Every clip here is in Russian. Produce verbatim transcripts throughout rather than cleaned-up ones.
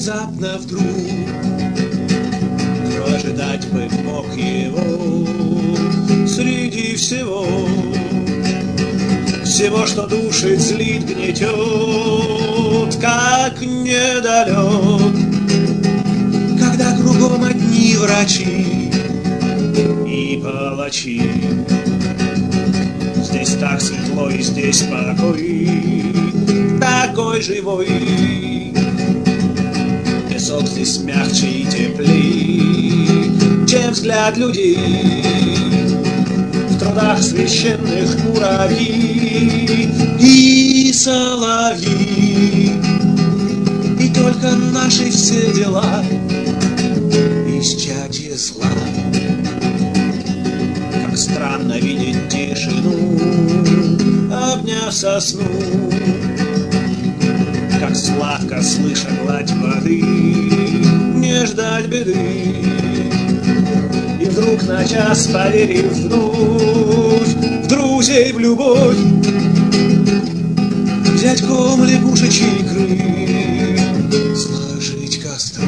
внезапно вдруг. Кто ожидать бы мог его среди всего, всего, что душит, злит, гнетет, как недалек, когда кругом одни врачи и палачи. Здесь так светло и здесь покой, такой живой. Песок здесь мягче и теплей, чем взгляд людей. В трудах священных муравьи и соловьи. И только наши все дела исчадье зла. Как странно видеть тишину, обняв сосну, как сладко, слыша гладь воды, не ждать беды. И вдруг на час, поверив вновь в друзей, в любовь, взять ком лягушечьей икры, сложить костры.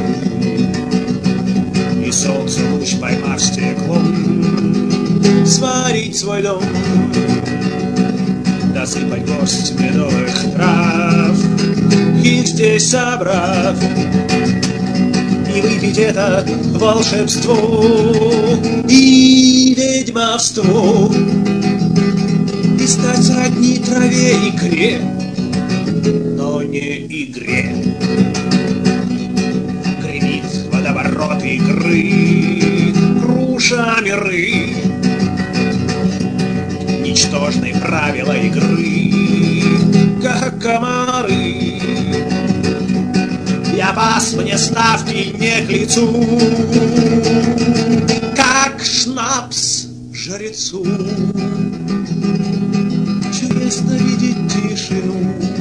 И солнце луч, поймав стеклом, сварить свой дом, досыпать горсть медовых трав, их здесь собрав, и выпить это волшебство и ведьмовство, и стать сродни траве и икре, но не игре. Гремит водоворот игры, круша миры, ничтожны правила игры, как комары. Я вас, мне ставьте не к лицу, как шнапс жрецу. Чудесно видеть тишину,